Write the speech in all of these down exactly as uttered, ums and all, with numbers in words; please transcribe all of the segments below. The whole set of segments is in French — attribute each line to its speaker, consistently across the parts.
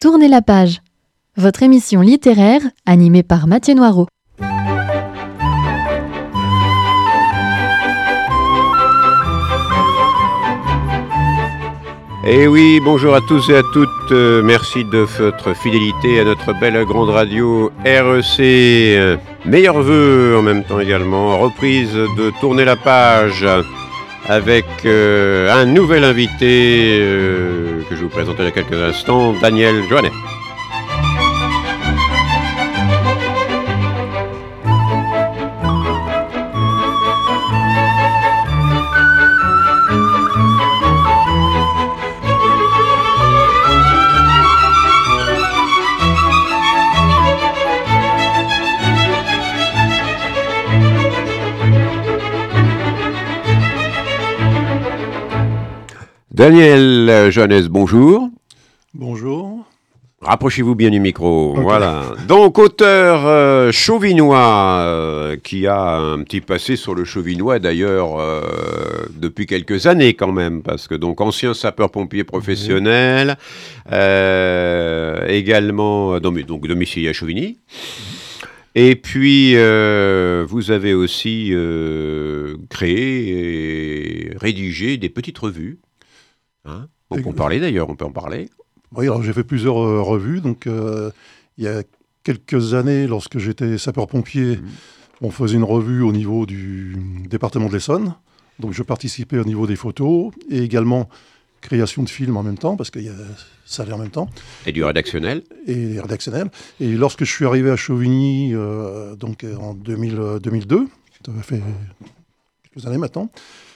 Speaker 1: Tournez la page, votre émission littéraire animée par Mathieu Noireau.
Speaker 2: Et oui, bonjour à tous et à toutes, euh, merci de votre fidélité à notre belle grande radio R E C. Euh, meilleurs vœux en même temps également, reprise de Tourner la page avec euh, un nouvel invité euh, que je vous présenterai il y a quelques instants, Daniel Joannet. Daniel Joannet, bonjour.
Speaker 3: Bonjour.
Speaker 2: Rapprochez-vous bien du micro,
Speaker 3: okay.
Speaker 2: Voilà. Donc, auteur euh, chauvinois, euh, qui a un petit passé sur le chauvinois, d'ailleurs, euh, depuis quelques années quand même, parce que, donc, ancien sapeur-pompier professionnel, mmh. euh, également, donc, donc, domicilié à Chauvigny. Mmh. Et puis, euh, vous avez aussi euh, créé et rédigé des petites revues. Hein, on peut en parler d'ailleurs, on peut en parler.
Speaker 3: Oui, alors j'ai fait plusieurs euh, revues. Donc, euh, il y a quelques années, lorsque j'étais sapeur-pompier, mmh. on faisait une revue au niveau du département de l'Essonne. Donc, je participais au niveau des photos et également création de films en même temps, parce que y a, ça allait en même temps.
Speaker 2: Et du rédactionnel.
Speaker 3: Et rédactionnel. Et lorsque je suis arrivé à Chauvigny, euh, donc en deux mille, deux mille deux, ça fait quelques années maintenant,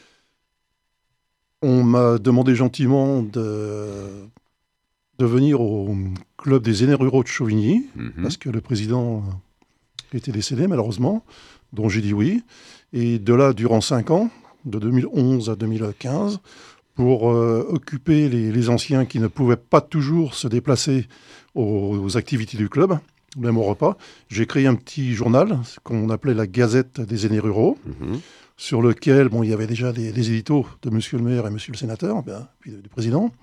Speaker 3: on m'a demandé gentiment de, de venir au club des aînés ruraux de Chauvigny, mmh. parce que le président était décédé malheureusement, dont j'ai dit oui. Et de là, durant cinq ans, de deux mille onze à deux mille quinze, pour euh, occuper les, les anciens qui ne pouvaient pas toujours se déplacer aux, aux activités du club, même au repas, j'ai créé un petit journal qu'on appelait la Gazette des aînés ruraux, mmh. sur lequel bon, il y avait déjà des, des éditos de Monsieur le maire et Monsieur le sénateur, ben, puis du président.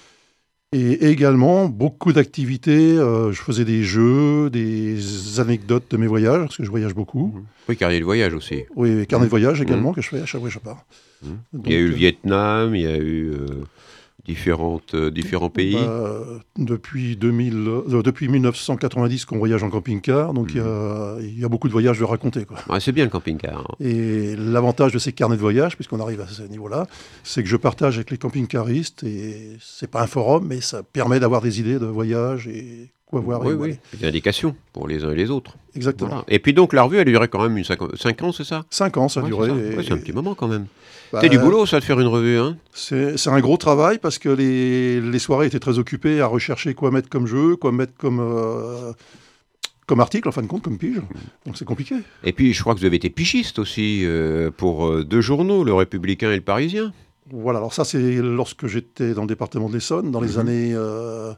Speaker 3: Et également, beaucoup d'activités. Euh, je faisais des jeux, des anecdotes de mes voyages, parce que je voyage beaucoup.
Speaker 2: Oui, carnet de voyage aussi.
Speaker 3: Oui, carnet de voyage également,
Speaker 2: mmh.
Speaker 3: que je fais à chaque fois que je pars.
Speaker 2: Mmh. Donc, il y a eu le Vietnam, il y a eu euh, différentes, euh, différents pays.
Speaker 3: Bah, depuis, deux mille, euh, depuis mille neuf cent quatre-vingt-dix qu'on voyage en camping-car, donc il mmh. y, y a beaucoup de voyages de raconter. Quoi.
Speaker 2: Ouais, c'est bien le camping-car. Hein.
Speaker 3: Et l'avantage de ces carnets de voyage, puisqu'on arrive à ce niveau-là, c'est que je partage avec les camping-caristes, et c'est pas un forum, mais ça permet d'avoir des idées de voyage et quoi voir.
Speaker 2: Oui,
Speaker 3: et
Speaker 2: oui, des indications pour les uns et les autres.
Speaker 3: Exactement.
Speaker 2: Voilà. Et puis donc la revue, elle durait quand même une cinq, cinq ans, c'est ça ?
Speaker 3: Cinq ans, ça a
Speaker 2: ouais,
Speaker 3: duré.
Speaker 2: C'est,
Speaker 3: et...
Speaker 2: ouais, c'est un petit moment quand même.
Speaker 3: Bah,
Speaker 2: c'est du boulot, ça, de faire une revue, hein ?
Speaker 3: c'est, c'est un gros travail, parce que les, les soirées étaient très occupées à rechercher quoi mettre comme jeu, quoi mettre comme, euh, comme article, en fin de compte, comme pige. Donc c'est compliqué.
Speaker 2: Et puis je crois que vous avez été pigiste aussi euh, pour euh, deux journaux, Le Républicain et Le Parisien.
Speaker 3: Voilà, alors ça c'est lorsque j'étais dans le département de l'Essonne, dans les mmh. années euh,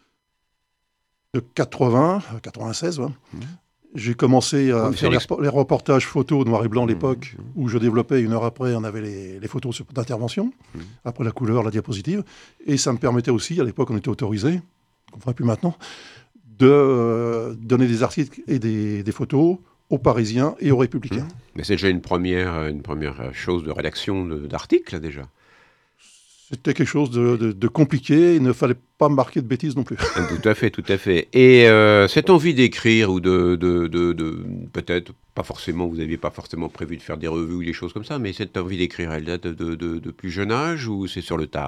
Speaker 3: de quatre-vingts, quatre-vingt-seize, ouais. Mmh. J'ai commencé à ouais, faire les, les reportages photos noir et blanc à l'époque, mmh. où je développais, une heure après, on avait les, les photos d'intervention, mmh. après la couleur, la diapositive, et ça me permettait aussi, à l'époque on était autorisé, on ne ferait plus maintenant, de euh, donner des articles et des, des photos aux Parisiens et aux Républicains.
Speaker 2: Mmh. Mais c'est déjà une première, une première chose de rédaction de, d'articles, déjà.
Speaker 3: C'était quelque chose de, de, de compliqué, il ne fallait pas marquer de bêtises non plus.
Speaker 2: Tout à fait, tout à fait. Et euh, cette envie d'écrire, ou de, de, de, de peut-être, pas forcément, vous n'aviez pas forcément prévu de faire des revues ou des choses comme ça, mais cette envie d'écrire, elle date de, de, de, de plus jeune âge, ou c'est sur le tard ?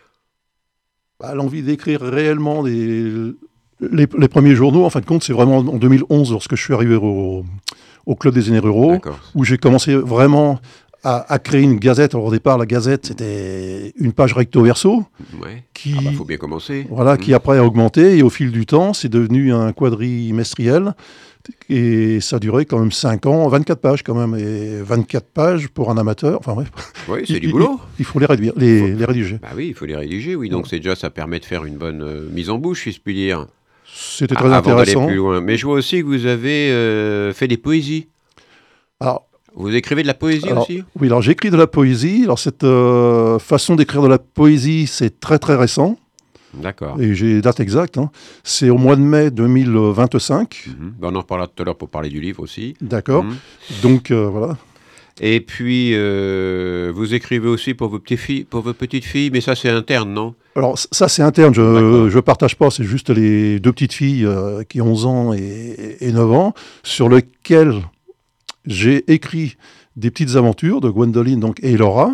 Speaker 3: Bah, l'envie d'écrire réellement des, les, les premiers journaux, en fin de compte, c'est vraiment en deux mille onze, lorsque je suis arrivé au, au Club des aînés ruraux, D'accord. où j'ai commencé vraiment... À, à créer une gazette. Alors au départ, la gazette, c'était une page recto-verso.
Speaker 2: Ouais.
Speaker 3: Qui,
Speaker 2: ah bah, faut bien commencer.
Speaker 3: Voilà, mmh. qui après a augmenté, et au fil du temps, c'est devenu un quadrimestriel. Et ça a duré quand même cinq ans, vingt-quatre pages quand même. Et vingt-quatre pages pour un amateur, enfin bref.
Speaker 2: Oui, c'est
Speaker 3: il,
Speaker 2: du boulot.
Speaker 3: Il, il faut les réduire, les,
Speaker 2: faut...
Speaker 3: les rédiger.
Speaker 2: Bah oui, il faut les rédiger, oui. Donc ouais. c'est déjà, ça permet de faire une bonne euh, mise en bouche, si je puis dire.
Speaker 3: C'était très
Speaker 2: ah,
Speaker 3: intéressant.
Speaker 2: Avant d'aller plus loin. Mais je vois aussi que vous avez euh, fait des poésies.
Speaker 3: Alors,
Speaker 2: vous écrivez de la poésie
Speaker 3: alors,
Speaker 2: aussi ?
Speaker 3: Oui, alors j'écris de la poésie. Alors cette euh, façon d'écrire de la poésie, c'est très très récent.
Speaker 2: D'accord.
Speaker 3: Et j'ai date exacte. Hein. C'est au mois de mai deux mille vingt-cinq.
Speaker 2: Mmh. Ben, on en reparlera tout à l'heure pour parler du livre aussi.
Speaker 3: D'accord.
Speaker 2: Mmh.
Speaker 3: Donc, euh, voilà.
Speaker 2: Et puis, euh, vous écrivez aussi pour vos, petits filles, pour vos petites filles, mais ça, c'est interne, non?
Speaker 3: Alors, ça, c'est interne. Je ne partage pas. C'est juste les deux petites filles euh, qui ont onze ans et, et neuf ans, sur lesquelles j'ai écrit des petites aventures de Gwendoline donc, et Laura.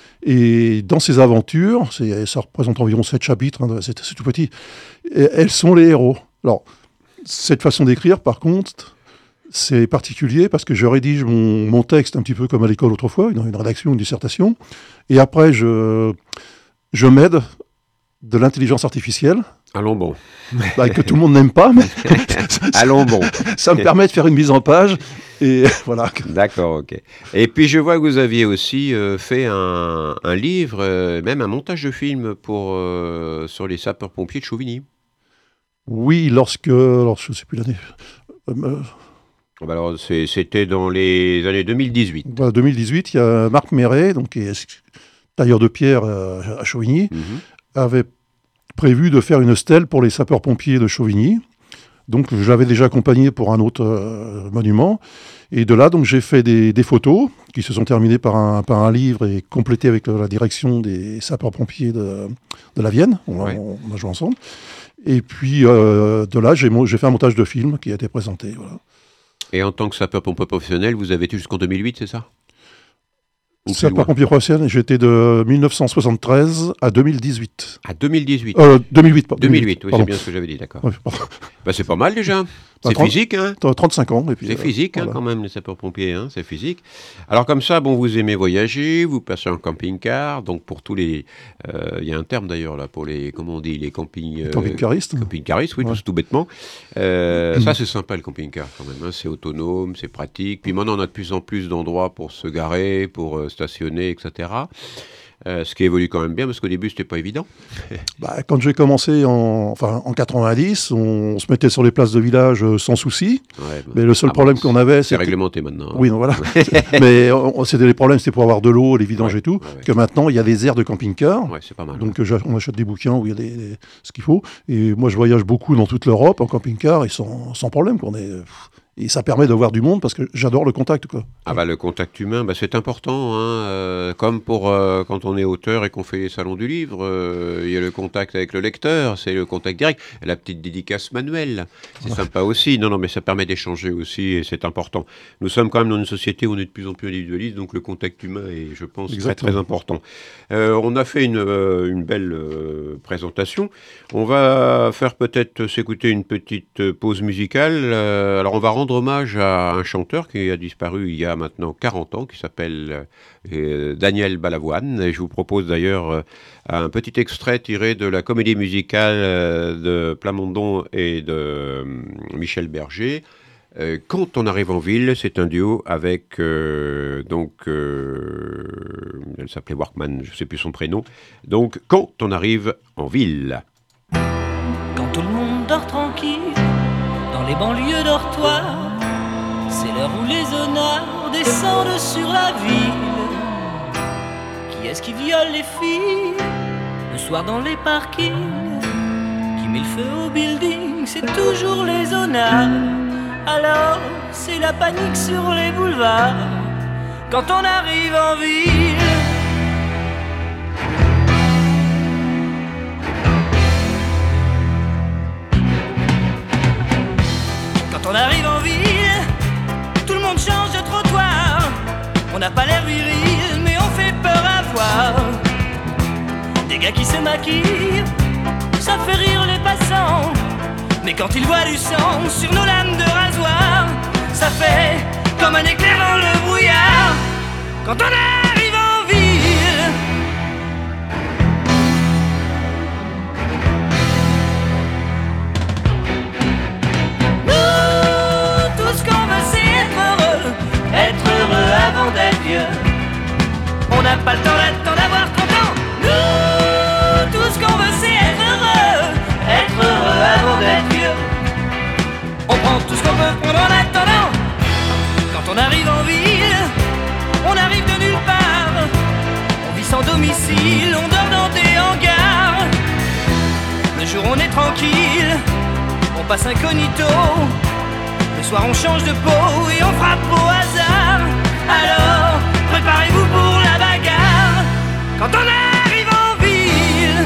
Speaker 3: Et dans ces aventures, c'est, ça représente environ sept chapitres, hein, c'est, c'est tout petit, et elles sont les héros. Alors, cette façon d'écrire, par contre, c'est particulier parce que je rédige mon, mon texte un petit peu comme à l'école autrefois, dans une rédaction, une dissertation, et après, je, je m'aide de l'intelligence artificielle.
Speaker 2: Allons bon.
Speaker 3: Bah, que tout le monde n'aime pas, mais
Speaker 2: Allons bon.
Speaker 3: Ça me permet de faire une mise en page. Et voilà.
Speaker 2: D'accord, ok. Et puis je vois que vous aviez aussi euh, fait un, un livre, euh, même un montage de film pour, euh, sur les sapeurs-pompiers de Chauvigny.
Speaker 3: Oui, lorsque... Alors, je ne sais plus l'année. Euh,
Speaker 2: alors, c'est, c'était dans les années deux mille dix-huit.
Speaker 3: Voilà, deux mille dix-huit, il y a Marc Méret, donc, qui est tailleur de pierre euh, à Chauvigny, mm-hmm. avait prévu de faire une stèle pour les sapeurs-pompiers de Chauvigny. Donc, je l'avais déjà accompagné pour un autre euh, monument. Et de là, donc, j'ai fait des, des photos qui se sont terminées par un, par un livre et complétées avec la direction des sapeurs-pompiers de, de la Vienne. On, ouais. on, on a joué ensemble. Et puis, euh, de là, j'ai, j'ai fait un montage de film qui a été présenté. Voilà.
Speaker 2: Et en tant que sapeur-pompier professionnel, vous avez été jusqu'en deux mille huit, c'est ça?
Speaker 3: Sapeur-pompier professionnel, j'étais de mille neuf cent soixante-treize à deux mille dix-huit.
Speaker 2: À deux mille dix-huit
Speaker 3: euh, deux mille huit, pardon.
Speaker 2: deux mille huit, oui, pardon. C'est bien ce que j'avais dit, d'accord. Ouais, bah, c'est pas mal déjà. C'est trente, physique, hein.
Speaker 3: trente-cinq ans. Et puis,
Speaker 2: c'est
Speaker 3: euh,
Speaker 2: physique, voilà. hein, quand même, les sapeurs-pompiers, hein, c'est physique. Alors, comme ça, bon, vous aimez voyager, vous passez en camping-car, donc pour tous les... Il euh, y a un terme d'ailleurs, là, pour les... Comment on dit? Les camping... Euh,
Speaker 3: camping-caristes.
Speaker 2: Camping-caristes, oui, ouais. tout, tout bêtement. Euh, mmh. Ça, c'est sympa, le camping-car, quand même. Hein, c'est autonome, c'est pratique. Puis maintenant, on a de plus en plus d'endroits pour se garer, pour euh, stationner, et cetera. Euh, ce qui évolue quand même bien, parce qu'au début, c'était pas évident.
Speaker 3: Bah, quand j'ai commencé en, enfin, en quatre-vingt-dix, on, on se mettait sur les places de village euh, sans souci. Ouais, bah, mais le seul ah problème bon, qu'on avait,
Speaker 2: c'est
Speaker 3: c'était...
Speaker 2: réglementé maintenant.
Speaker 3: Oui, non, voilà. Mais on, c'était les problèmes, c'était pour avoir de l'eau, les vidanges
Speaker 2: ouais,
Speaker 3: et tout.
Speaker 2: Ouais, ouais.
Speaker 3: Que maintenant, il y a des aires de camping-car.
Speaker 2: Ouais, c'est pas mal.
Speaker 3: Donc,
Speaker 2: ouais.
Speaker 3: on achète des bouquins où il y a des, des, ce qu'il faut. Et moi, je voyage beaucoup dans toute l'Europe en camping-car et sans, sans problème. Qu'on est... Et ça permet de voir du monde parce que j'adore le contact, quoi.
Speaker 2: Ah bah le contact humain, bah c'est important, hein, euh, comme pour euh, quand on est auteur et qu'on fait les salons du livre, il euh, y a le contact avec le lecteur, c'est le contact direct, la petite dédicace manuelle, c'est ouais. sympa aussi. Non non, mais ça permet d'échanger aussi et c'est important. Nous sommes quand même dans une société où on est de plus en plus individualiste, donc le contact humain est, je pense, Exactement. très très important. Euh, on a fait une, euh, une belle euh, présentation. On va faire peut-être s'écouter une petite pause musicale. Euh, alors on va rendre hommage à un chanteur qui a disparu il y a maintenant quarante ans, qui s'appelle euh, Daniel Balavoine. Et je vous propose d'ailleurs euh, un petit extrait tiré de la comédie musicale euh, de Plamondon et de euh, Michel Berger. Euh, Quand on arrive en ville, c'est un duo avec, euh, donc, euh, elle s'appelait Workman, je ne sais plus son prénom. Donc, Quand on arrive en ville.
Speaker 4: Quand tout le monde dort tranquille, dans les banlieues dortoirs, c'est l'heure où les honneurs descendent sur la ville. Qui est-ce qui viole les filles le soir dans les parkings? Qui met le feu au building? C'est toujours les honneurs. Alors c'est la panique sur les boulevards quand on arrive en ville. Quand on arrive en ville, tout le monde change de trottoir. On n'a pas l'air viril, mais on fait peur à voir. Des gars qui se maquillent, ça fait rire les passants. Mais quand ils voient du sang sur nos lames de rasoir, ça fait comme un éclair dans le brouillard. Quand on arrive en ville, nous, tout ce qu'on veut c'est être heureux, être heureux avant d'être vieux. On n'a pas le temps d'attendre d'avoir trente ans. Nous, tout ce qu'on veut c'est être heureux, être heureux avant d'être vieux. On prend tout ce qu'on peut prendre en attendant. Quand on arrive en ville, on arrive de nulle part. On vit sans domicile, on dort dans des hangars. tranquille, on passe incognito. Le soir on change de peau et on frappe au hasard. Alors, préparez-vous pour la bagarre quand on arrive en ville.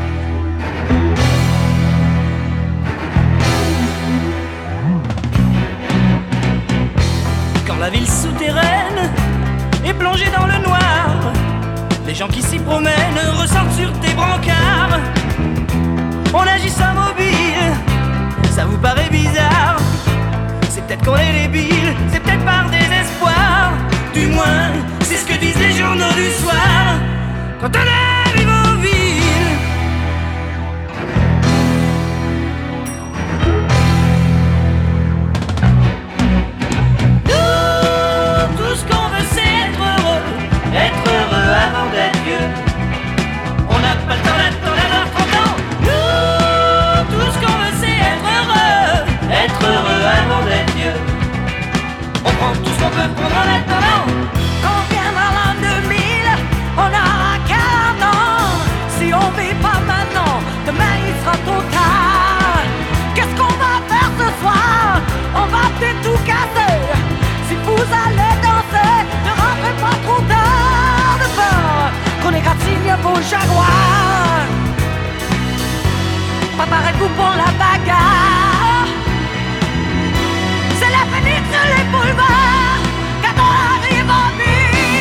Speaker 4: Quand la ville souterraine est plongée dans le noir, les gens qui s'y promènent ressortent sur tes brancards. On agit sans mobile, ça vous paraît bizarre. C'est peut-être qu'on est débile, c'est peut-être par désespoir. Du moins, c'est ce que disent les journaux du soir quand on arrive en ville. Nous, tout ce qu'on veut c'est être heureux, être heureux avant d'être vieux. On n'a pas le temps d'attendre d'avoir trente ans. Nous, tout ce qu'on veut c'est être heureux, être heureux avant d'être vieux. On prend tout ce qu'on peut prendre en attendant.
Speaker 5: Quand viendra l'an deux mille, on aura quarante ans. Si on vit pas maintenant, demain il sera trop tard. Qu'est-ce qu'on va faire ce soir? On va peut-être tout casser. Si vous allez danser, ne rentrez pas trop tard. De peur qu'on égratigne vos jaguars. Préparez-vous pour la bagarre. C'est l'avenir sur les boulevards quand on arrive en ville.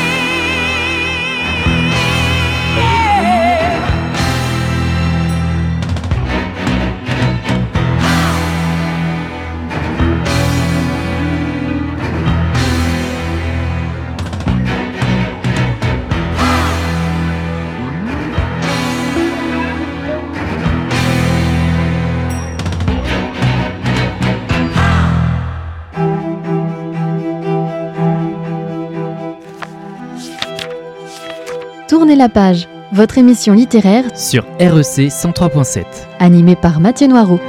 Speaker 1: Tournez la page, votre émission littéraire
Speaker 6: sur R E C cent trois point sept.
Speaker 1: animée par Mathieu Noireau.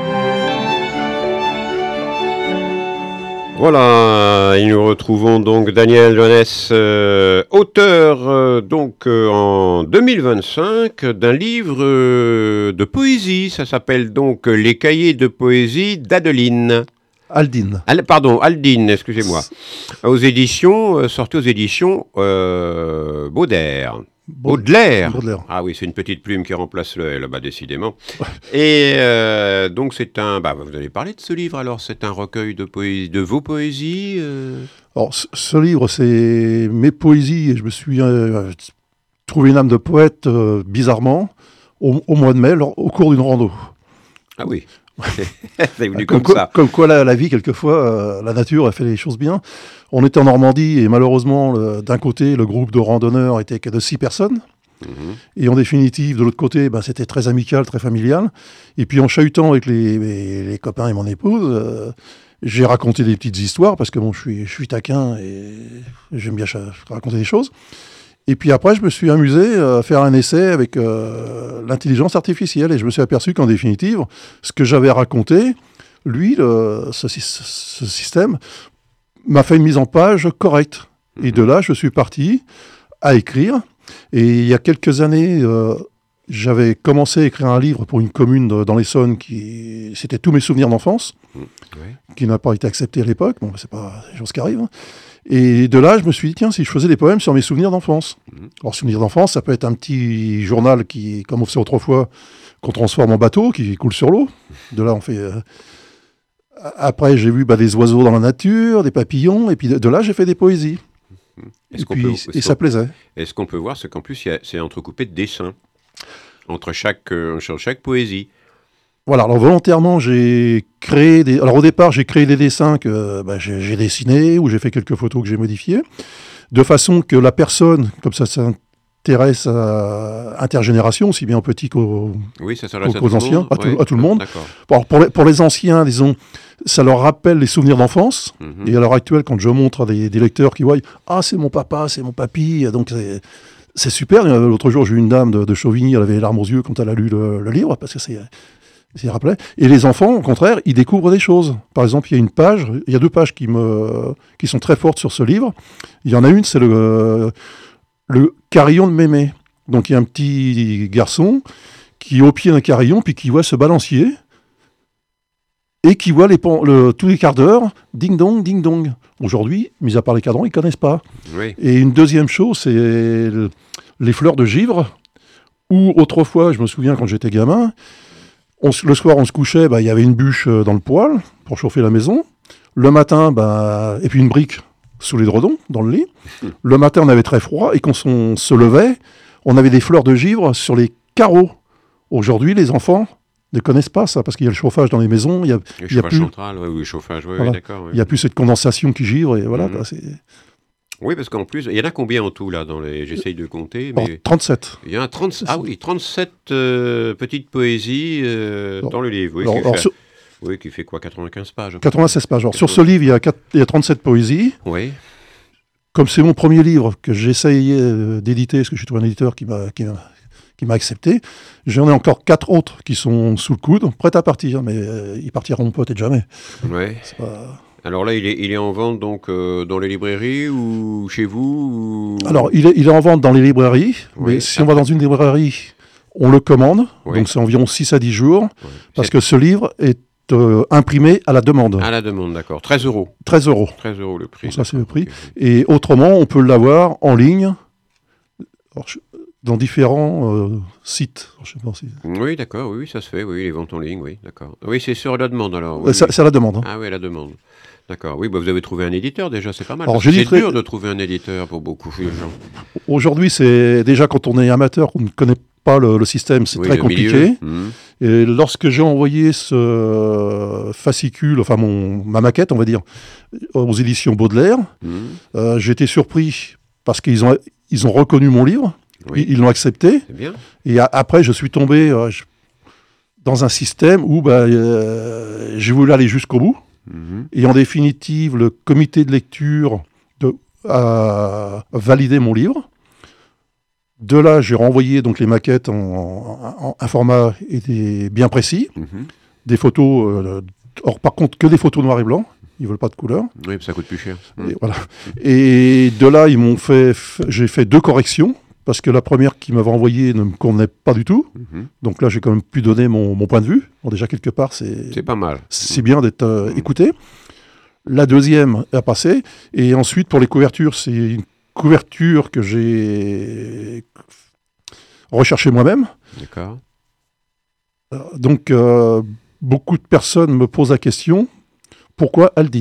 Speaker 2: Voilà, et nous retrouvons donc Daniel Joannès, euh, auteur euh, donc euh, en deux mille vingt-cinq d'un livre euh, de poésie. Ça s'appelle donc Les cahiers de poésie d'Adeline.
Speaker 3: Aldine.
Speaker 2: Al- pardon, Aldine, excusez-moi. Aux éditions, euh, sorti aux éditions euh, Baudelaire. Baudelaire.
Speaker 3: Baudelaire.
Speaker 2: Ah oui, c'est une petite plume qui remplace le L, bah, décidément. Et euh, donc c'est un... Bah, vous allez parler de ce livre alors, c'est un recueil de, poésie, de vos poésies euh...
Speaker 3: Alors, ce, ce livre, c'est mes poésies, et je me suis euh, trouvé une âme de poète, euh, bizarrement, au, au mois de mai, lors- au cours d'une rando.
Speaker 2: Ah oui, c'est venu
Speaker 3: Comme,
Speaker 2: comme,
Speaker 3: quoi,
Speaker 2: ça.
Speaker 3: comme quoi la, la vie, quelquefois, euh, la nature, elle fait les choses bien. On était en Normandie, et malheureusement, le- d'un côté, le groupe de randonneurs était que de six personnes.
Speaker 2: Mhm.
Speaker 3: Et en définitive, de l'autre côté, ben, c'était très amical, très familial. Et puis en chahutant avec les, les, les copains et mon épouse, euh, j'ai raconté des petites histoires, parce que bon, je suis, je suis taquin et j'aime bien cha- raconter des choses. Et puis après, je me suis amusé à faire un essai avec euh, l'intelligence artificielle, et je me suis aperçu qu'en définitive, ce que j'avais raconté, lui, le, ce, sy- ce système, m'a fait une mise en page correcte. Et de là, je suis parti à écrire. Et il y a quelques années, euh, j'avais commencé à écrire un livre pour une commune de- dans l'Essonne qui c'était tous mes souvenirs d'enfance,
Speaker 2: Ouais.
Speaker 3: qui n'a pas été accepté à l'époque. Bon, c'est pas des choses qui arrivent. hein. Et de là, je me suis dit, tiens, si je faisais des poèmes sur mes souvenirs d'enfance.
Speaker 2: Mhm.
Speaker 3: Alors, souvenirs d'enfance, ça peut être un petit journal qui, comme on faisait autrefois, qu'on transforme en bateau, qui coule sur l'eau. De là, on fait... euh, Après, j'ai vu bah, des oiseaux dans la nature, des papillons, et puis de, de là, j'ai fait des poésies.
Speaker 2: Est-ce
Speaker 3: Et,
Speaker 2: qu'on
Speaker 3: puis,
Speaker 2: peut,
Speaker 3: et
Speaker 2: est-ce
Speaker 3: ça
Speaker 2: qu'on-
Speaker 3: plaisait.
Speaker 2: est-ce qu'on peut voir, c'est qu'en plus, il y a- c'est entrecoupé de dessins entre chaque, euh, sur chaque poésie.
Speaker 3: Voilà, alors volontairement, j'ai créé des... Alors au départ, j'ai créé des dessins que bah, j'ai, j'ai dessinés, ou j'ai fait quelques photos que j'ai modifiées, de façon que la personne, comme ça s'intéresse à intergénération, aussi bien aux petits qu'aux...
Speaker 2: Oui, ça s'adresse
Speaker 3: Aux-
Speaker 2: à
Speaker 3: aux
Speaker 2: tout le
Speaker 3: anciens,
Speaker 2: monde.
Speaker 3: à tout-
Speaker 2: Ouais.
Speaker 3: à tout le monde.
Speaker 2: D'accord.
Speaker 3: Bon, pour, les, pour les anciens, disons, ça leur rappelle les souvenirs d'enfance.
Speaker 2: Mhm.
Speaker 3: Et à l'heure actuelle, quand je montre à des, des lecteurs qui voient « Ah, c'est mon papa, c'est mon papy », donc c'est, c'est super. Et, euh, l'autre jour, j'ai eu une dame de, de Chauvigny, elle avait les larmes aux yeux quand elle a lu le, le livre, parce que c'est... c'est rappelé. Et les enfants, au contraire, ils découvrent des choses. Par exemple, il y a une page, il y a deux pages qui, me, qui sont très fortes sur ce livre. Il y en a une, c'est le, le carillon de Mémé. Donc il y a un petit garçon qui est au pied d'un carillon, puis qui voit ce balancier, et qui voient les, pan- le, tous les quarts d'heure, ding-dong, ding-dong. Aujourd'hui, mis à part les cadrans, ils ne connaissent pas.
Speaker 2: Oui.
Speaker 3: Et une deuxième chose, c'est le- les fleurs de givre, où autrefois, je me souviens quand j'étais gamin, on se- le soir on se couchait, bah, il y avait une bûche euh, dans le poêle pour chauffer la maison. Le matin, bah, et puis une brique sous l'édredon, dans le lit. Le matin, on avait très froid, et quand on se levait, on avait des fleurs de givre sur les carreaux. Aujourd'hui, les enfants ne connaissent pas ça, parce qu'il y a le chauffage dans les maisons, il n'y a,
Speaker 2: Le
Speaker 3: il y a
Speaker 2: chauffage
Speaker 3: plus,
Speaker 2: central, ouais, oui, le chauffage, oui,
Speaker 3: Voilà.
Speaker 2: oui, d'accord. oui.
Speaker 3: il y a plus cette condensation qui givre, et voilà.
Speaker 2: Mhm.
Speaker 3: quoi, c'est...
Speaker 2: Oui, parce qu'en plus, il y en a combien en tout là dans les... J'essaye de compter,
Speaker 3: Alors,
Speaker 2: mais
Speaker 3: trente-sept.
Speaker 2: il y a un trente... ah oui, trente-sept euh, petites poésies euh,
Speaker 3: Alors,
Speaker 2: dans le livre. Oui,
Speaker 3: alors,
Speaker 2: qui,
Speaker 3: alors,
Speaker 2: fait...
Speaker 3: sur-
Speaker 2: oui qui fait quoi, quatre-vingt-quinze pages. à peu
Speaker 3: quatre-vingt-seize pages. Alors, sur ce livre, il y a, quatre- il y a trente-sept poésies.
Speaker 2: près. Oui.
Speaker 3: Comme c'est mon premier livre que j'essayais euh, d'éditer, parce que je suis trouvé un éditeur qui m'a, qui, m'a, qui m'a accepté, j'en ai encore quatre autres qui sont sous le coude, prêts à partir, mais euh, ils partiront peut-être jamais.
Speaker 2: Ouais.
Speaker 3: C'est pas...
Speaker 2: Alors là, il est, il est en vente donc euh, dans les librairies ou chez vous ou...
Speaker 3: Alors, il est, il est en vente dans les librairies,
Speaker 2: Oui.
Speaker 3: mais si on va dans une librairie, on le commande,
Speaker 2: Oui.
Speaker 3: donc c'est environ six à dix jours,
Speaker 2: Ouais.
Speaker 3: parce
Speaker 2: C'est
Speaker 3: que ce livre est euh, imprimé à la demande,
Speaker 2: à la demande, d'accord. treize euros.
Speaker 3: treize euros.
Speaker 2: treize euros le prix.
Speaker 3: Bon, ça, c'est le
Speaker 2: d'accord,
Speaker 3: prix.
Speaker 2: ok.
Speaker 3: Et autrement, on peut l'avoir en ligne, alors, je- dans différents euh, sites. Alors, je sais pas si-
Speaker 2: Oui, d'accord, oui, oui, ça se fait, oui, les ventes en ligne, oui, d'accord. Oui, c'est sur la demande alors.
Speaker 3: Euh,
Speaker 2: oui,
Speaker 3: ça-
Speaker 2: oui.
Speaker 3: C'est à la demande. hein.
Speaker 2: Ah oui, à la demande. D'accord, oui, bah, vous avez trouvé un éditeur déjà, c'est pas mal.
Speaker 3: Alors,
Speaker 2: parce que c'est
Speaker 3: j'éditerai-
Speaker 2: dur de trouver un éditeur pour beaucoup de gens.
Speaker 3: Aujourd'hui, c'est déjà quand on est amateur, qu'on ne connaît pas le, le système, c'est
Speaker 2: Oui,
Speaker 3: très
Speaker 2: le
Speaker 3: compliqué.
Speaker 2: milieu. Mhm.
Speaker 3: Et lorsque j'ai envoyé ce fascicule, enfin mon, ma maquette, on va dire, aux éditions Baudelaire,
Speaker 2: Mhm.
Speaker 3: euh, j'ai été surpris parce qu'ils ont, ils ont reconnu mon livre,
Speaker 2: Oui,
Speaker 3: ils ils l'ont accepté.
Speaker 2: c'est bien.
Speaker 3: Et a- après, je suis tombé euh, je- dans un système où bah, euh, j'ai voulu aller jusqu'au bout.
Speaker 2: Mhm.
Speaker 3: Et en définitive, le comité de lecture de, a validé mon livre. De là, j'ai renvoyé donc les maquettes en, en- en un format était bien précis,
Speaker 2: Mhm.
Speaker 3: des photos. Euh, or, par contre, que des photos noir et blanc. Ils veulent pas de couleur.
Speaker 2: Oui, ça coûte plus cher. Mhm.
Speaker 3: Et, voilà. Et de là, ils m'ont fait. f- J'ai fait deux corrections parce que la première qui m'avait envoyée ne me convenait pas du tout.
Speaker 2: Mhm.
Speaker 3: Donc là, j'ai quand même pu donner mon, mon point de vue. Bon, déjà quelque part, c'est
Speaker 2: C'est pas mal.
Speaker 3: c'est bien d'être euh,
Speaker 2: Mhm.
Speaker 3: écouté. La deuxième a passé. Et ensuite, pour les couvertures, c'est une couverture que j'ai recherchée moi-même.
Speaker 2: D'accord.
Speaker 3: Euh, Donc, euh, beaucoup de personnes me posent la question, pourquoi Aldine ?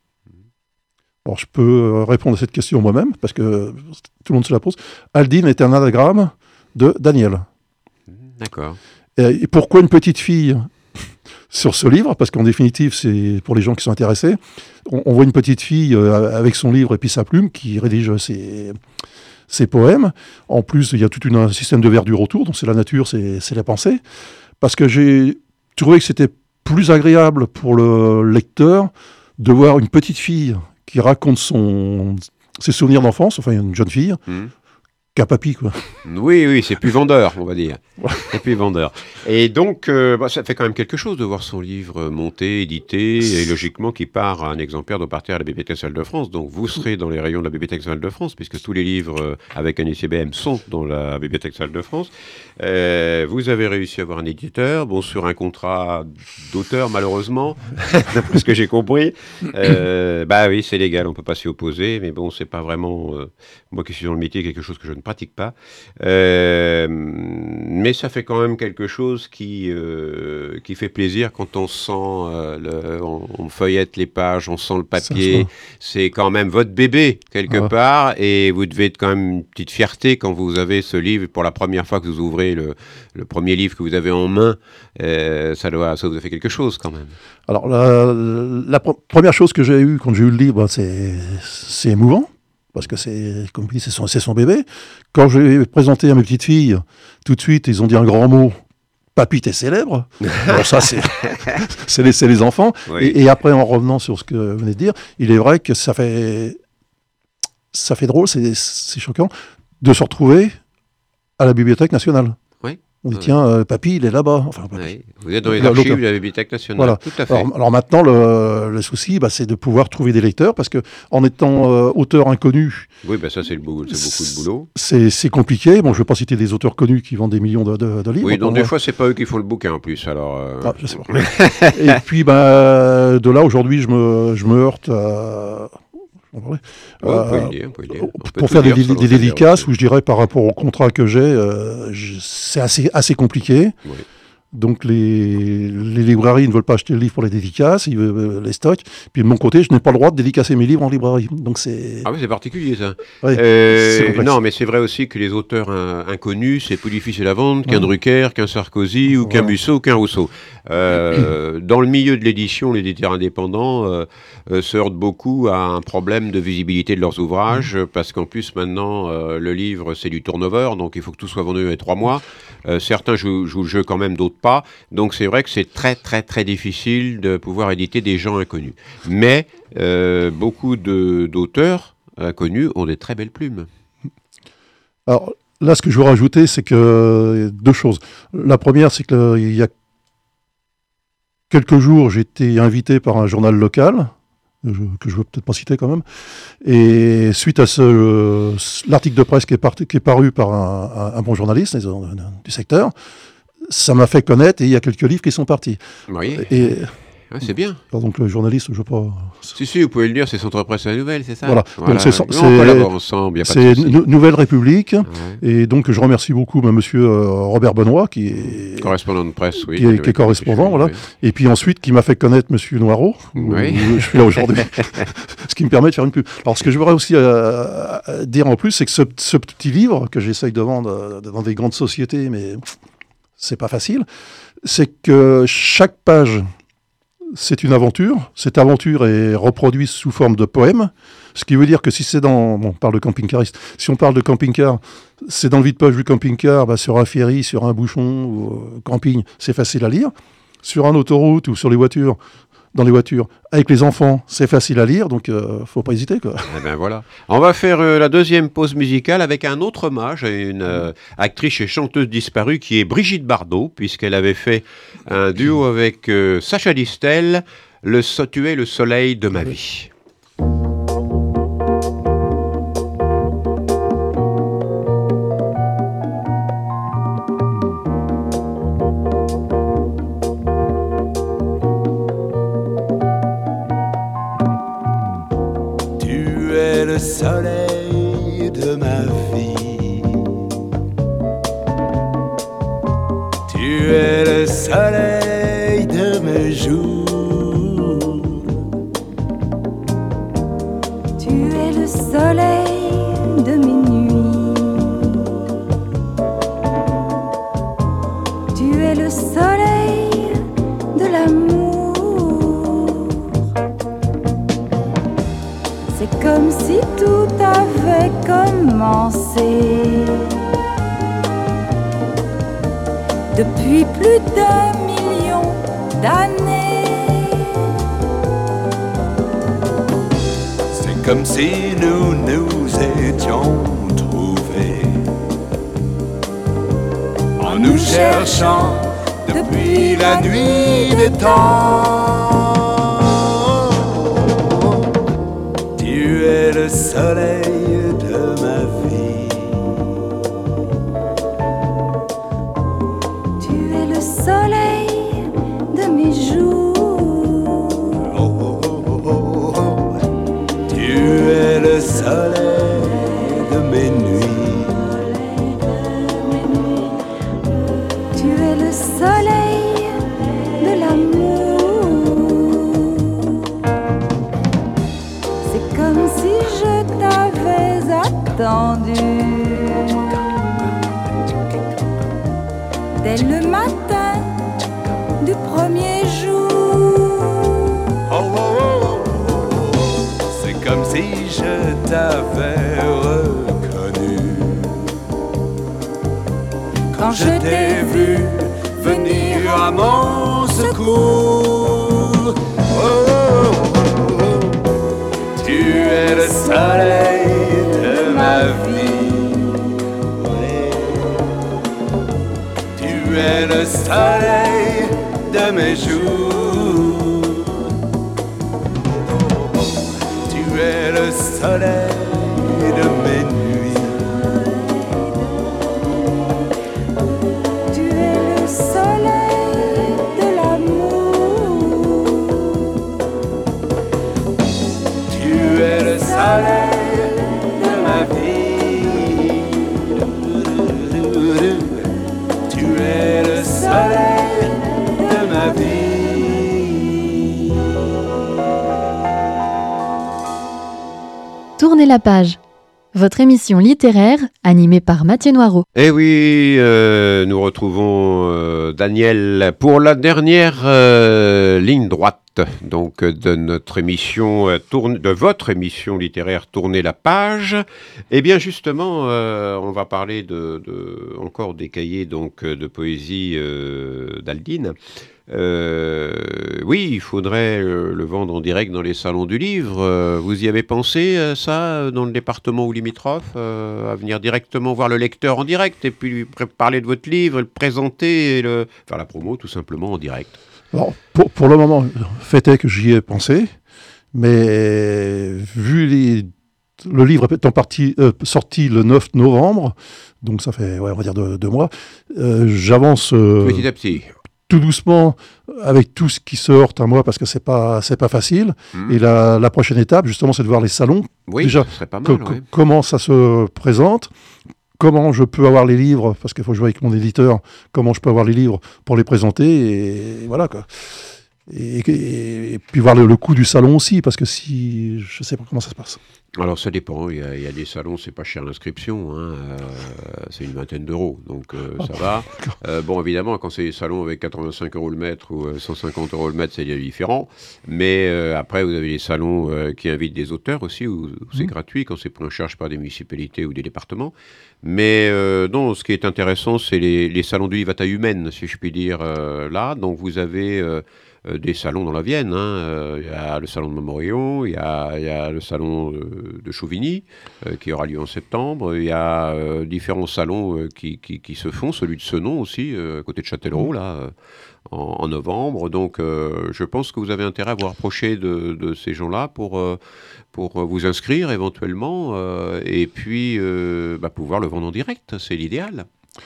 Speaker 3: Alors, je peux euh, répondre à cette question moi-même, parce que tout le monde se la pose. Aldine est un anagramme de Daniel.
Speaker 2: D'accord.
Speaker 3: Et, et pourquoi une petite fille sur ce livre ? Parce qu'en définitive, c'est pour les gens qui sont intéressés. On, on voit une petite fille euh, avec son livre et puis sa plume qui rédige ses, ses poèmes. En plus, il y a tout une- un système de verdure autour, donc c'est la nature, c'est c'est la pensée. Parce que j'ai trouvé que c'était plus agréable pour le lecteur de voir une petite fille qui raconte son, ses souvenirs d'enfance, enfin une jeune fille,
Speaker 2: Mhm.
Speaker 3: qu'un papy, quoi.
Speaker 2: Oui, oui, c'est plus vendeur, on va dire. C'est plus vendeur. Et donc, euh, bah, ça fait quand même quelque chose de voir son livre monté, édité, et logiquement qui part à un exemplaire doit partir à la Bibliothèque nationale de France. Donc, vous serez dans les rayons de la Bibliothèque nationale de France, puisque tous les livres euh, avec un I C B M sont dans la Bibliothèque nationale de France. Euh, vous avez réussi à avoir un éditeur, bon, sur un contrat d'auteur, malheureusement, d'après ce que j'ai compris. Euh, bah oui, c'est légal, on peut pas s'y opposer, mais bon, c'est pas vraiment, euh, moi qui suis dans le métier, quelque chose que je ne pratique pas. Euh, mais ça fait quand même quelque chose qui, euh, qui fait plaisir quand on sent, euh, le, on, on feuillette les pages, on sent le papier. C'est quand même votre bébé, quelque
Speaker 3: Ah ouais.
Speaker 2: part, et vous devez être quand même une petite fierté quand vous avez ce livre, pour la première fois que vous ouvrez le, le premier livre que vous avez en main, euh, ça, doit, ça vous a fait quelque chose quand même.
Speaker 3: Alors, la, la pre- première chose que j'ai eue quand j'ai eu le livre, c'est c'est émouvant, parce que c'est, comme je dis, c'est son, c'est son bébé. Quand je l'ai présenté à mes petites filles, tout de suite, ils ont dit un grand mot. Papy, t'es célèbre. Alors ça, c'est c'est les, c'est les enfants.
Speaker 2: Oui.
Speaker 3: Et, et après, en revenant sur ce que vous venez de dire, il est vrai que ça fait, ça fait drôle, c'est c'est choquant, de se retrouver à la Bibliothèque nationale.
Speaker 2: Oui.
Speaker 3: On dit,
Speaker 2: Ouais.
Speaker 3: tiens, euh, papy, il est là-bas. Enfin, papy.
Speaker 2: Oui. Vous êtes dans les
Speaker 3: Là,
Speaker 2: archives
Speaker 3: l'auteur.
Speaker 2: de la Bibliothèque nationale.
Speaker 3: Voilà.
Speaker 2: Tout à fait.
Speaker 3: Alors, alors maintenant, le, le souci, bah, c'est de pouvoir trouver des lecteurs, parce que en étant euh, auteur inconnu,
Speaker 2: Oui, ben ça, c'est le boulot, c'est beaucoup de boulot.
Speaker 3: c'est c'est compliqué. Bon, je ne vais pas citer des auteurs connus qui vendent des millions de, de- de livres.
Speaker 2: Oui, donc
Speaker 3: Pour
Speaker 2: des
Speaker 3: moi.
Speaker 2: fois, c'est pas eux qui font le bouquin en plus. Alors, euh,
Speaker 3: Ah, je sais pas. Et puis, bah, de là, aujourd'hui, je me, je me heurte à... on va parler.
Speaker 2: ouais, vous pouvez
Speaker 3: Euh,
Speaker 2: le dire, vous pouvez le dire. On peut
Speaker 3: pour
Speaker 2: tout
Speaker 3: faire des,
Speaker 2: dire
Speaker 3: des-
Speaker 2: sur
Speaker 3: des
Speaker 2: l'autre
Speaker 3: dédicaces,
Speaker 2: vidéo.
Speaker 3: où je dirais par rapport au contrat que j'ai, euh, je- c'est assez, assez compliqué.
Speaker 2: Oui.
Speaker 3: Donc les, les librairies ne veulent pas acheter le livre pour les dédicaces, ils veulent les stocks. Puis de mon côté, je n'ai pas le droit de dédicacer mes livres en librairie. Donc c'est...
Speaker 2: Ah oui, c'est particulier ça.
Speaker 3: Ouais,
Speaker 2: Euh,
Speaker 3: c'est complexe.
Speaker 2: non, mais c'est vrai aussi que les auteurs in- inconnus, c'est plus difficile à vendre qu'un
Speaker 3: Ouais.
Speaker 2: Drucker, qu'un Sarkozy, ou qu'un
Speaker 3: Voilà.
Speaker 2: Musso, ou qu'un Rousseau. Euh, dans le milieu de l'édition, les éditeurs indépendants euh, euh, se heurtent beaucoup à un problème de visibilité de leurs ouvrages, parce qu'en plus maintenant, euh, le livre, c'est du turnover, donc il faut que tout soit vendu dans les trois mois. Euh, certains jouent, jouent le jeu quand même, d'autres pas. Donc c'est vrai que c'est très très très difficile de pouvoir éditer des gens inconnus. Mais euh, beaucoup de- d'auteurs inconnus ont des très belles plumes.
Speaker 3: Alors là, ce que je veux rajouter, c'est que deux choses. La première, c'est qu'il y a quelques jours, j'ai été invité par un journal local, je- que je ne veux peut-être pas citer quand même, et suite à ce, euh, l'article de presse qui est, parti- qui est paru par un, un- un bon journaliste disons, du secteur, ça m'a fait connaître, et il y a quelques livres qui sont partis.
Speaker 2: Vous voyez
Speaker 3: Et
Speaker 2: Ah, c'est bien.
Speaker 3: alors, donc le journaliste, je ne veux pas...
Speaker 2: Si, si, vous pouvez le dire, c'est Centre Presse La Nouvelle, c'est ça
Speaker 3: Voilà. Donc, c'est-
Speaker 2: Nous,
Speaker 3: c'est-
Speaker 2: on collabore ensemble, il n'y a pas
Speaker 3: C'est
Speaker 2: de souci.
Speaker 3: Nou- Nouvelle République,
Speaker 2: Ouais.
Speaker 3: et donc je remercie beaucoup bah, monsieur euh, Robert Benoît, qui est...
Speaker 2: Correspondant de presse, oui.
Speaker 3: qui est- qui est correspondant, voilà. Et puis ensuite, qui m'a fait connaître Monsieur Noireau, où,
Speaker 2: Oui.
Speaker 3: où je suis là aujourd'hui. Ce qui me permet de faire une pub. Alors, ce que je voudrais aussi euh, euh, dire en plus, c'est que ce, ce petit livre que j'essaye de vendre euh, dans des grandes sociétés, mais pff, c'est pas facile, c'est que chaque page, c'est une aventure. Cette aventure est reproduite sous forme de poème. Ce qui veut dire que si c'est dans... Bon, on parle de camping-cariste. Si on parle de camping-car, c'est dans le vide-poche du camping-car, bah, sur un ferry, sur un bouchon, ou euh, camping, c'est facile à lire. Sur un autoroute ou sur les voitures, dans les voitures, avec les enfants, c'est facile à lire, donc euh, faut pas hésiter, quoi.
Speaker 2: Eh ben voilà. On va faire euh, la deuxième pause musicale avec un autre hommage à une euh, actrice et chanteuse disparue qui est Brigitte Bardot, puisqu'elle avait fait un duo avec euh, Sacha Distel, le so- Tu es le soleil de ma vie.
Speaker 7: Tu es le soleil de ma vie. Tu es le soleil de mes jours.
Speaker 8: Tu es le soleil de mes nuits. Tu es le soleil de l'amour. C'est comme si tout avait commencé. Depuis plus d'un million d'années.
Speaker 7: C'est comme si nous nous étions trouvés en nous cherchant depuis la nuit des temps. Tu es le soleil de ma vie.
Speaker 8: Tu es le soleil de mes jours.
Speaker 7: Oh, oh, oh, oh, oh. Tu es le soleil de mes nuits.
Speaker 8: Tu es le soleil de l'amour. C'est comme si je t'avais attendu. Dès le matin du premier jour.
Speaker 7: Oh, oh, oh, oh. C'est comme si je t'avais reconnu
Speaker 8: Quand
Speaker 7: je t'ai vu venir à mon secours. Oh, oh, oh, oh. Tu es le soleil de ma vie. Ouais. Tu soleil de mes jours. Tu es le soleil de mes nuits.
Speaker 8: Tu es le soleil de l'amour.
Speaker 7: Tu es le soleil de ma vie. Tu es le soleil de ma vie.
Speaker 1: Tournez la page. Votre émission littéraire animée par Mathieu Noireau.
Speaker 2: Eh oui, euh, nous retrouvons euh, Daniel pour la dernière euh, ligne droite donc de notre émission euh, tourne, de votre émission littéraire Tournez la page. Eh bien justement, euh, on va parler de, de encore des cahiers donc de poésie euh, d'Aldine. Euh, oui, il faudrait euh, le vendre en direct dans les salons du livre. Euh, vous y avez pensé, euh, ça, dans le département ou limitrophe, euh, à venir directement voir le lecteur en direct et puis lui pré- parler de votre livre, le présenter, et le... faire la promo tout simplement en direct.
Speaker 3: Alors, pour, pour le moment, le fait est que j'y ai pensé, mais vu les, le livre étant parti, euh, sorti le neuf novembre, donc ça fait, ouais, on va dire deux, deux mois, euh, j'avance euh,
Speaker 2: Petit à petit.
Speaker 3: tout doucement avec tout ce qui se heurte à moi parce que c'est pas, c'est pas facile.
Speaker 2: Mmh.
Speaker 3: Et la, la prochaine étape, justement, c'est de voir les salons.
Speaker 2: Oui,
Speaker 3: Déjà,
Speaker 2: ce serait pas mal.
Speaker 3: co-
Speaker 2: ouais.
Speaker 3: co- comment ça se présente, comment je peux avoir les livres, parce qu'il faut jouer avec mon éditeur, comment je peux avoir les livres pour les présenter, et voilà quoi. Et, et- et puis voir le, le coût du salon aussi, parce que si je sais pas comment ça se passe.
Speaker 2: Alors ça dépend, il y a, il y a des salons, c'est pas cher l'inscription, hein, euh, c'est une vingtaine d'euros, donc euh,
Speaker 3: Ah
Speaker 2: ça
Speaker 3: bon,
Speaker 2: va. Euh, bon, évidemment, quand c'est des salons avec quatre-vingt-cinq euros le mètre ou euh, cent cinquante euros le mètre, c'est différent. Mais euh, après, vous avez des salons euh, qui invitent des auteurs aussi, où, où c'est
Speaker 3: Mhm.
Speaker 2: gratuit, quand c'est pris en charge par des municipalités ou des départements. Mais euh, non, ce qui est intéressant, c'est les, les salons du livre à taille humaine, si je puis dire, euh, là. Donc vous avez... Euh, Euh, des salons dans la Vienne. Hein. Euh, il y a le salon de Montmorillon, il y a, il y a le salon euh, de Chauvigny euh, qui aura lieu en septembre. Il y a euh, différents salons euh, qui, qui, qui se font, celui de Senon aussi, euh, à côté de Châtellerault, là, euh, en, en novembre. Donc euh, je pense que vous avez intérêt à vous rapprocher de, de ces gens-là pour, euh, pour vous inscrire éventuellement euh, et puis euh, bah, pouvoir le vendre en direct. C'est l'idéal.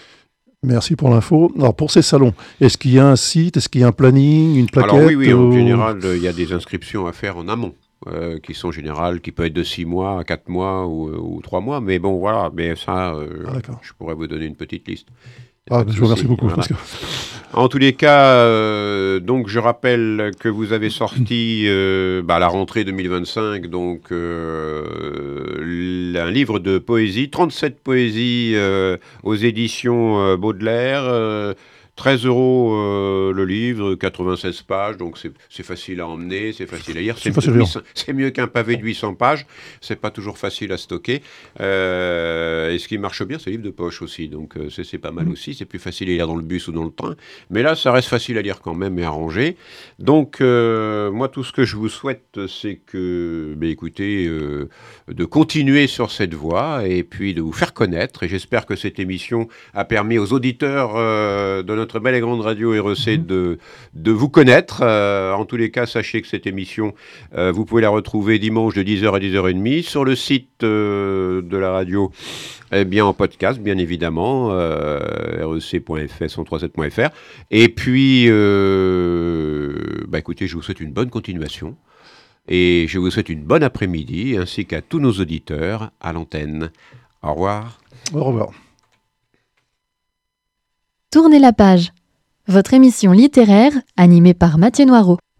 Speaker 3: Merci pour l'info. Alors pour ces salons, est-ce qu'il y a un site, est-ce qu'il y a un planning, une plaquette?
Speaker 2: Alors oui, oui, en
Speaker 3: euh,
Speaker 2: général, il y a des inscriptions à faire en amont, euh, qui sont générales, qui peuvent être de six mois à quatre mois ou, ou trois mois, mais bon, voilà, mais ça, euh,
Speaker 3: Ah, d'accord.
Speaker 2: je pourrais vous donner une petite liste. Y a
Speaker 3: Ah,
Speaker 2: pas de
Speaker 3: je vous remercie
Speaker 2: souci,
Speaker 3: beaucoup.
Speaker 2: voilà.
Speaker 3: Parce que...
Speaker 2: En tous les cas, euh, donc je rappelle que vous avez sorti euh, bah, à la rentrée deux mille vingt-cinq donc euh, l- un livre de poésie, trente-sept poésies euh, aux éditions euh, Baudelaire, euh, treize euros euh, le livre, quatre-vingt-seize pages, donc c'est c'est facile à emmener, c'est facile à lire,
Speaker 3: C'est
Speaker 2: c'est
Speaker 3: facile à
Speaker 2: mieux,
Speaker 3: lire.
Speaker 2: c'est mieux qu'un pavé de huit cents pages, c'est pas toujours facile à stocker. Euh, et ce qui marche bien, c'est le livre de poche aussi, donc euh, c'est c'est pas mal aussi, c'est plus facile à lire dans le bus ou dans le train, mais là ça reste facile à lire quand même et à ranger. Donc euh, moi tout ce que je vous souhaite, c'est que, bah, écoutez, euh, de continuer sur cette voie et puis de vous faire connaître, et j'espère que cette émission a permis aux auditeurs euh, de notre belle et grande radio R E C de, de vous connaître. Euh, en tous les cas, sachez que cette émission, euh, vous pouvez la retrouver dimanche de dix heures à dix heures trente sur le site euh, de la radio, eh bien en podcast, bien évidemment, euh, R E C point F R, cent trois sept point F R. Et puis, euh, bah, écoutez, je vous souhaite une bonne continuation. Et je vous souhaite une bonne après-midi, ainsi qu'à tous nos auditeurs à l'antenne. Au revoir.
Speaker 3: Au revoir.
Speaker 1: Tournez la page. Votre émission littéraire animée par Mathieu Noireau.